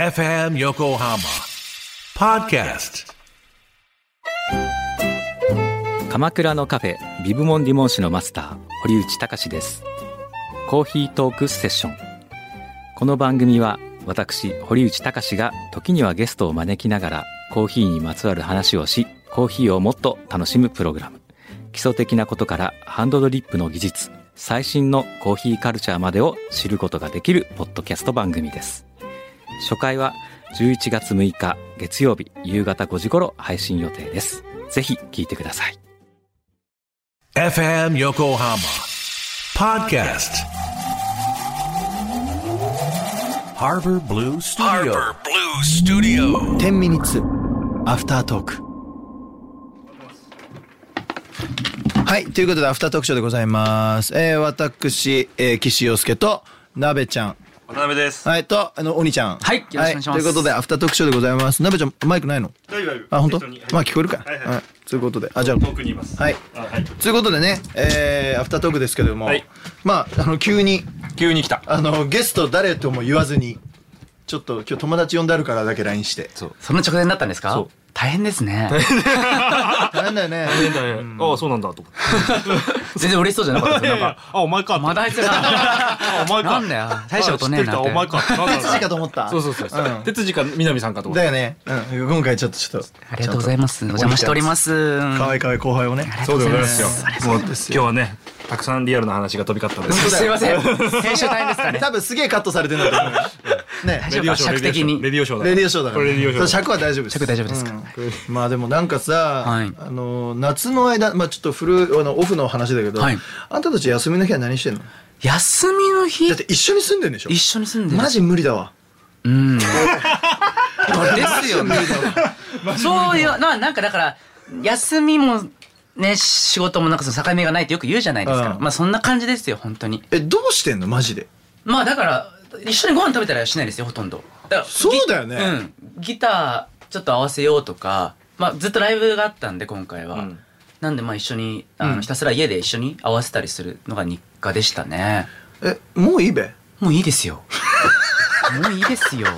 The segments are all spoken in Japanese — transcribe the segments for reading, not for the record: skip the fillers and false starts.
FM Yokohama Podcast。 鎌倉のカフェビブモンディモン市のマスター堀内隆です。コーヒートークセッション。この番組は私堀内隆が時にはゲストを招きながらコーヒーにまつわる話をし、コーヒーをもっと楽しむプログラム。基礎的なことからハンドドリップの技術、最新のコーヒーカルチャーまでを知ることができるポッドキャスト番組です。初回は11月6日月曜日夕方5時頃配信予定です。ぜひ聞いてください。 FM Yokohama Podcast Harbor Blue Studio 10ミニッツアフタートーク。はい、ということでアフタートークショーでございます。私、岸洋介となべちゃん、 渡辺です。 はい、とお兄ちゃん、 はい、よろしくお願いします。 ということでアフタートークショーでございます。なべちゃんマイクないの？ 大丈夫。 あ、本当？ 適当に、 まあ聞こえるか。 はいはいはい、ということで、じゃあ遠くにいます。 はい、 はい。 ということでね、アフタートークですけれども、 はい、 まあ急に来た。 ゲスト誰とも言わずに、ちょっと今日友達呼んであるからだけ LINE して。 その直前だったんですか？そう。大変ですね。 大変だよね。 大変だね。ああ、そうなんだと思って。 全然嬉しそうじゃなかったです。なんか、 あ、お前か。 まだあいつが。 あ、お前か。 なんだよ。大したことねえなって。 お前か。 哲司かと思った。 そう。哲司か南さんかと思った。 だよね。今回ちょっと。 ありがとうございます。お邪魔しております。 可愛い後輩をね。 そうでございますよ。もう今日はね、たくさんリアルな話が飛び交ったんです。 すいません。編集大変ですかね。 多分すげえカットされてるんだと思う。ね。 大丈夫か？尺的に。 レディオショーだ。 レディオショーだから。 レディオショー。 尺は大丈夫です。 尺大丈夫ですか？ まあでもなんかさ、夏の間、まあちょっとオフの話だけど、あんたたち休みの日は何してんの？ 休みの日？ だって一緒に住んでんでしょ？ 一緒に住んでる。 マジ無理だわ。 ですよね。そういうなんかだから休みもね、仕事もなんかその境目がないってよく言うじゃないですか。まあそんな感じですよ本当に。 どうしてんのマジで？ まあだから一緒にご飯食べたりはしないですよほとんど。 そうだよね。 ギターちょっと合わせようとか、まあずっとライブがあったんで今回は。なんでまあ一緒にひたすら家で一緒に合わせたりするのが日課でしたね。 もういいべ？ もういいですよ。もういいですよ。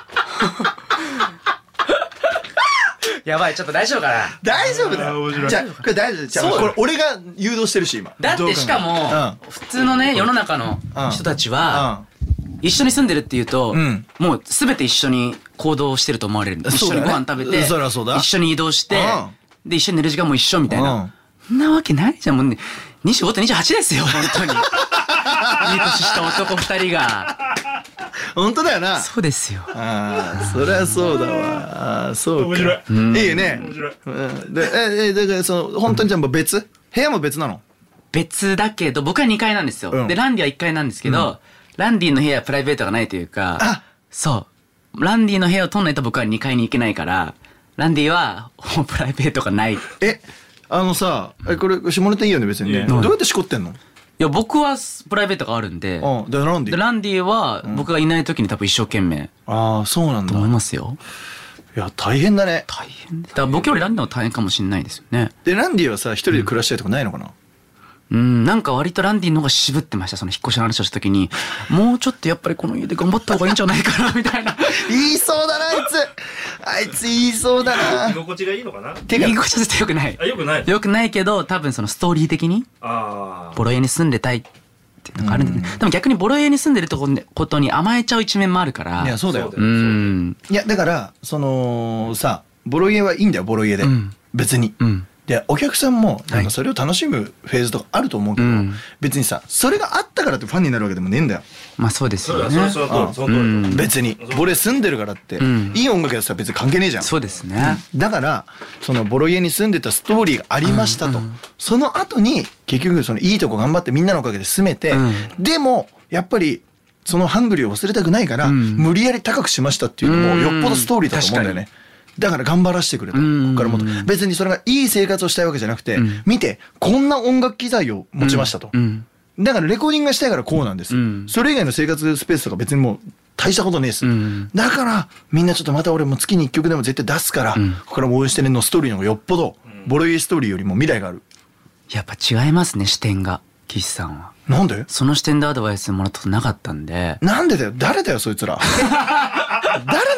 やばい、ちょっと大丈夫かな？大丈夫だよ。じゃあこれ大丈夫。じゃあこれ俺が誘導してるし今。 だってしかも普通のね世の中の人たちは一緒に住んでるっていうともう全て一緒に行動してると思われるんです。一緒にご飯食べて一緒に移動してで一緒に寝る時間も一緒みたいな。そんなわけないじゃん。もうね25と28ですよ本当に。いい年した男2人が。 本当だよな。 そうですよ。 そりゃそうだわ。そうか。面白い。いいよね。面白い。だから本当にじゃあ部屋も別なの？ 別だけど僕は2階なんですよ。でランディは1階なんですけど、ランディの部屋はプライベートがないというか、そうランディの部屋を取んないと僕は2階に行けないから、ランディはプライベートがない。 さ、これ下ネタいいよね別にね。どうやってしこってんの？いや僕はプライベートがあるんで。 でランディは僕がいない時に多分一生懸命。 そうなんだ。 と思いますよ。 いや大変だね。 大変だから僕よりランディの方が大変かもしれないですよね。 でランディはさ一人で暮らしたいとかないのかな？ なんか割とランディの方が渋ってました。その引っ越しの話をした時に、もうちょっとやっぱりこの家で頑張った方がいいんじゃないかなみたいな。 言いそうだなあいつ言いそうだな。 居心地がいいのかな？ 居心地は絶対良くない。良くないけど多分そのストーリー的にボロ家に住んでたいっていうのがあるんでね。でも逆にボロ家に住んでることに甘えちゃう一面もあるから。 いやそうだよ。いやだからさボロ家はいいんだよボロ家で別に。でお客さんもなんかそれを楽しむフェーズとかあると思うけど、別にさそれがあったからってファンになるわけでもねえんだよ。 まあそうですよね。 別にボロ家住んでるからっていい音楽やったら別に関係ねえじゃん。 そうですね。 だからそのボロ家に住んでたストーリーがありましたと、その後に結局そのいいとこ頑張ってみんなのおかげで住めて、でもやっぱりそのハングリーを忘れたくないから無理やり高くしましたっていうのもよっぽどストーリーだと思うんだよね。だから頑張らせてくれと。ここからもっと別にそれがいい生活をしたいわけじゃなくて、見てこんな音楽機材を持ちましたと。だからレコーディングがしたいからこうなんです。それ以外の生活スペースとか別にもう大したことねえです。だからみんなちょっとまた俺も月に1曲でも絶対出すから、ここからも応援してねのストーリーの方がよっぽどボロ家ストーリーよりも未来がある。 やっぱ違いますね視点が。岸さんは。 なんで？ その視点でアドバイスもらったことなかったんで。 なんでだよ。誰だよそいつら。誰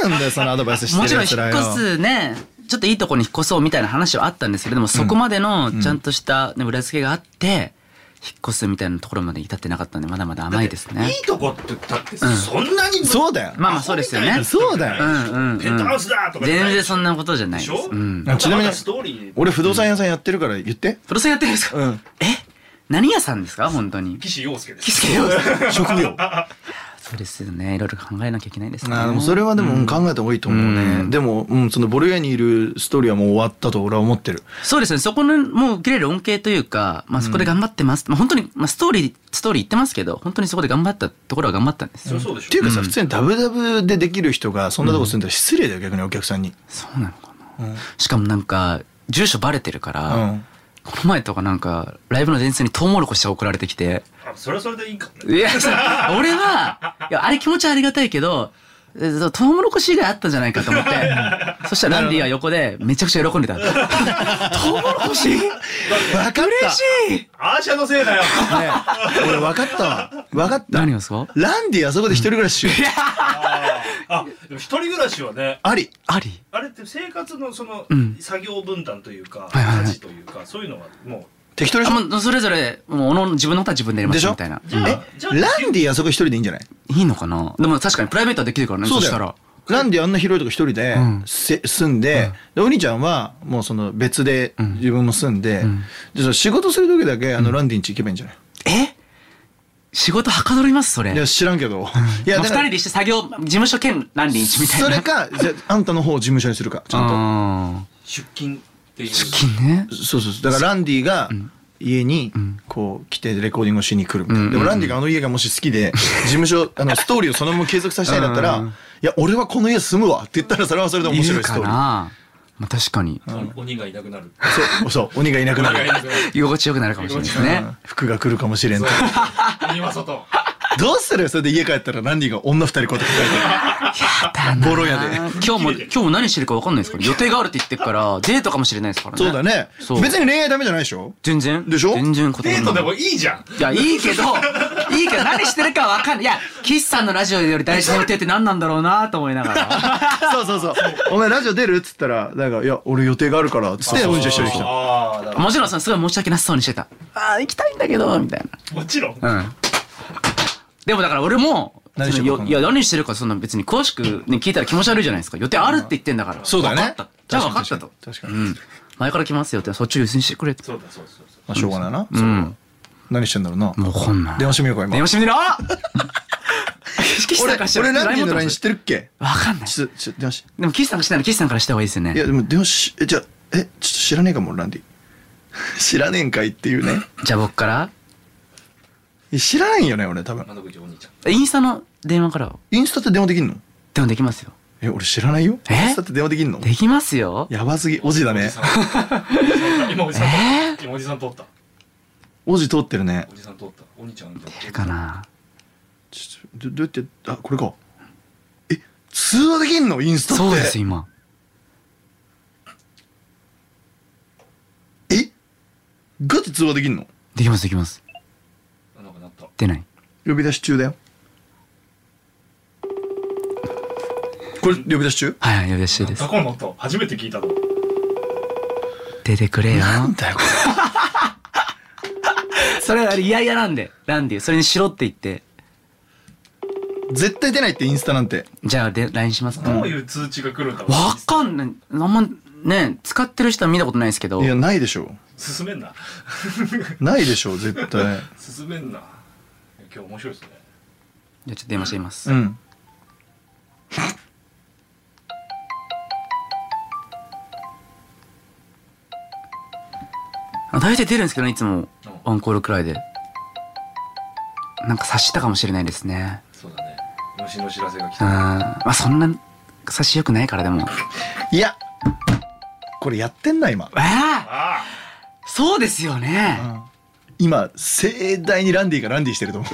なんだよそのアドバイスしてもちろんるやつらよ。 引っ越すね、ちょっといいとこに引っ越そうみたいな話はあったんですけど、でもそこまでのちゃんとしたね裏付けがあって、引っ越すみたいなところまで至ってなかったんで、まだまだ甘いですね。 いいとこって言ったってそんなにそうだよ。 まあまあそうですよね。 そうだよ。 ペントハウスだとか全然そんなことじゃないです。 でしょちなみにストーリー俺不動産屋さんやってるから言って。 不動産やってるんですか？何屋さんですか本当に？ 岸洋介です。 岸洋介。 職業。 そうですよね。いろいろ考えなきゃいけないですね。 それはでも考えた方がいいと思うね。でもそのボルヤにいるストーリーはもう終わったと俺は思ってる。 そうですね。そこのもう受けれる恩恵というか、まあそこで頑張ってます。まあ本当にまあストーリー言ってますけど、本当にそこで頑張ったところは頑張ったんですよ。 そうでしょ。 っていうかさ、普通にダブダブでできる人がそんなとこ住んだら失礼だよ逆にお客さんに。 そうなのかな。しかもなんか住所バレてるから。この前とかなんかライブの前日にトウモロコシが送られてきて、 それはそれでいいかもね。 いや俺はいやあれ気持ちはありがたいけどトウモロコシ以外あったんじゃないかと思ってそしたらランディは横でめちゃくちゃ喜んでた。トウモロコシ嬉しい。 アーシャのせいだよ。 俺分かったわ。分かった。 何がですか？ ランディあそこで一人暮らししよう。 でも一人暮らしはね、 ありあれって生活のその作業分担というか家事というかそういうのはもう適当でしょ。 もうそれぞれもう自分のことは自分でやりますみたいな。 ランディあそこ一人でいいんじゃない？ いいのかな。でも確かにプライベートはできるからね。 そうしたらランディあんな広いとこ一人で住んで、お兄ちゃんはもうその別で自分も住んで、仕事する時だけランディん家行けばいいんじゃない？ 仕事はかどりますそれ。 いや知らんけど。 いや二人でして作業事務所兼ランディん家みたいな。 それかじゃあんたの方を事務所にするかちゃんと。 出勤っていう。 出勤ね。 そうだからランディが家にこう来てレコーディングをしに来るみたいな。でもランディがあの家がもし好きで事務所ストーリーをそのまま継続させたいんだったら、いや俺はこの家住むわって言ったらそれはそれで面白いストーリー。 まあ確かに。 鬼がいなくなる。 そう鬼がいなくなる。 居心地よくなるかもしれないですね。 服が来るかもしれんと。 鬼は外。 どうする？それで家帰ったらランディが女二人こうやって抱えてる。ボロ屋で。 今日も何してるか分かんないですから予定があるって言ってるからデートかもしれないですからね。 そうだね。別に恋愛ダメじゃないでしょ？ 全然。 でしょ？ 全然デートでもいいじゃん。 いやいいけど何してるか分かんない。いや岸さんのラジオより大事な予定って何なんだろうなと思いながら。 そうお前ラジオ出るっつったらなんかいや俺予定があるからっつっておじゃ一緒に来た。 もちろんすごい申し訳なさそうにしてた。行きたいんだけどみたいな。もちろん。 でもだから俺も何してるかそんな別に詳しくね聞いたら気持ち悪いじゃないですか。予定あるって言ってんだから。 そうだね。 じゃあ分かったと。 確かに。 前から来ますよってそっちを優先してくれって。 そうだ。 しょうがないな。何してんだろうな。 もうこんなん。 電話してみようか今。 電話してみろ。 俺ランディの LINE 知ってるっけ？ 分かんない。 電話し。 でも岸さんがしたら岸さんからした方がいいですよね。 いやでも電話じゃあちょっと知らねえかもランディ。知らねえんかいっていうね。 じゃあ僕から。 知らないよね俺多分。 インスタの電話からは。 インスタって電話できんの？ 電話できますよ。 俺知らないよ。インスタって電話できんの？ できますよ。 やばすぎ。おじだね。 今おじさん通った。 おじ通ってるね。 おじさん通った。お兄ちゃん出るかな。 どうやってこれか。通話できんの？インスタって。 そうです今。 ガチ通話できんの？ できます。出ない。 呼び出し中だよ。これ呼び出し中？ はい呼び出し中です。 初めて聞いたの。 出てくれよ。 なんだよこれ。 それは嫌なんでランディそれにしろって言って。 絶対出ないってインスタなんて。 じゃあLINE しますか。 どういう通知が来るんだろう。 わかんない。あんまね使ってる人は見たことないですけど。 いやないでしょ。 進めんな。 ないでしょ絶対。 進めんな。今日面白いですね。 じゃあちょっと電話してみます。大体出るんですけどねいつもワンコールくらいで。なんか察したかもしれないですね。 そうだね。虫の知らせが来た。 まあそんな察しよくないからでも。 いやこれやってんな今。 そうですよね。 今盛大にランディがランディしてると思う。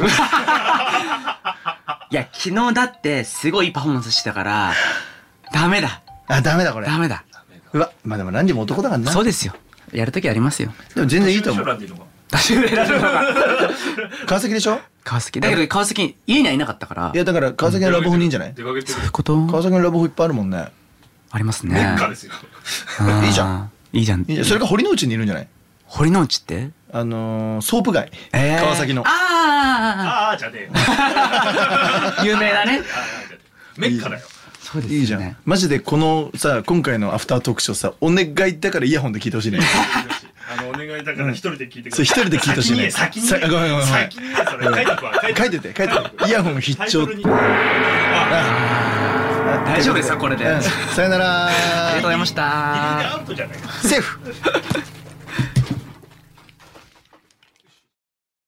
いや昨日だってすごいパフォーマンスしてたからダメだ。 ダメだこれ。 ダメだ。 うわまあでもランディも男だからな。 そうですよ。やるときありますよ。 でも全然いいと思う。 足裏選ぶのが川崎でしょ。 川崎だけど川崎家にはいなかったから。 いやだから川崎のラブホにいいんじゃない。 そういうこと。 川崎のラブホいっぱいあるもんね。 ありますね。 メッカですよ。 いいじゃん。 いいじゃん。 それが堀之内にいるんじゃない。 堀之内ってソープ街、川崎の。 ああじゃねえ。有名だね。 メッカだよ。 そうですね。 いいじゃん。マジでこのさ今回のアフタートークショーさ、お願いだからイヤホンで聞いてほしいね。 お願いだから一人で聞いてください。 一人で聞いてほしいね。 先にごめん。 先にそれ書いててイヤホン必聴。 大丈夫ですかこれで。 さよなら。 ありがとうございました。 アウトじゃない。 セーフ。